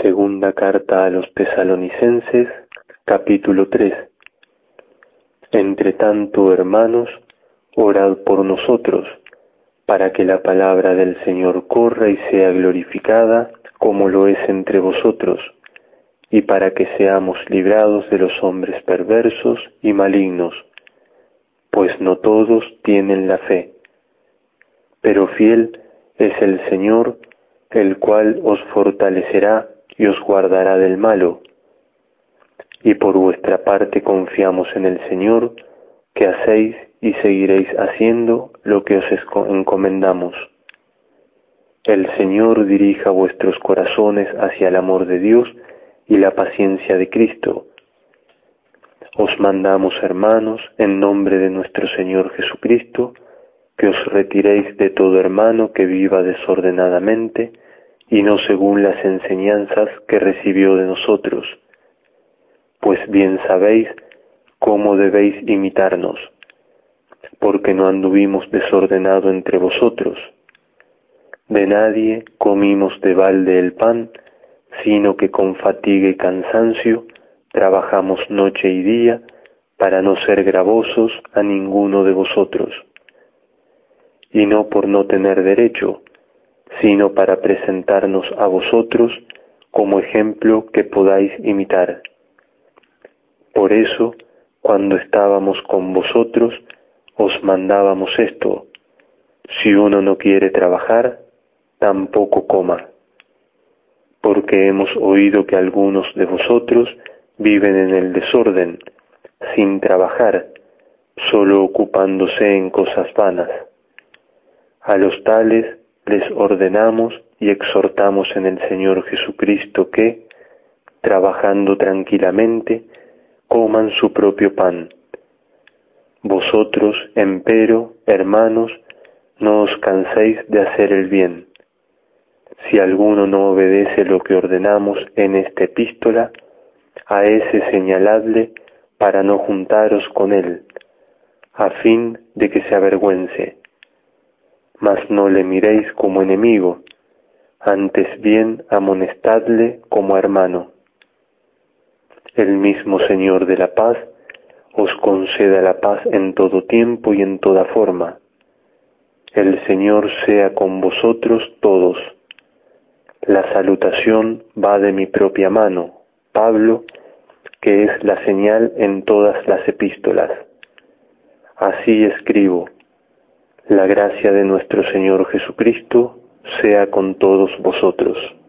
Segunda carta a los Tesalonicenses, capítulo 3. Entre tanto, hermanos, orad por nosotros, para que la palabra del Señor corra y sea glorificada, como lo es entre vosotros, y para que seamos librados de los hombres perversos y malignos, pues no todos tienen la fe. Pero fiel es el Señor, el cual os fortalecerá y os guardará del malo. Y por vuestra parte confiamos en el Señor, que hacéis y seguiréis haciendo lo que os encomendamos. El Señor dirija vuestros corazones hacia el amor de Dios y la paciencia de Cristo. Os mandamos, hermanos, en nombre de nuestro Señor Jesucristo, que os retiréis de todo hermano que viva desordenadamente y no según las enseñanzas que recibió de nosotros, pues bien sabéis cómo debéis imitarnos, porque no anduvimos desordenado entre vosotros. De nadie comimos de balde el pan, sino que con fatiga y cansancio trabajamos noche y día para no ser gravosos a ninguno de vosotros. Y no por no tener derecho, sino para presentarnos a vosotros como ejemplo que podáis imitar. Por eso, cuando estábamos con vosotros, os mandábamos esto: si uno no quiere trabajar, tampoco coma. Porque hemos oído que algunos de vosotros viven en el desorden, sin trabajar, solo ocupándose en cosas vanas. A los tales les ordenamos y exhortamos en el Señor Jesucristo que, trabajando tranquilamente, coman su propio pan. Vosotros, empero, hermanos, no os canséis de hacer el bien. Si alguno no obedece lo que ordenamos en esta epístola, a ese señaladle para no juntaros con él, a fin de que se avergüence. Mas no le miréis como enemigo, antes bien amonestadle como hermano. El mismo Señor de la paz os conceda la paz en todo tiempo y en toda forma. El Señor sea con vosotros todos. La salutación va de mi propia mano, Pablo, que es la señal en todas las epístolas. Así escribo. La gracia de nuestro Señor Jesucristo sea con todos vosotros.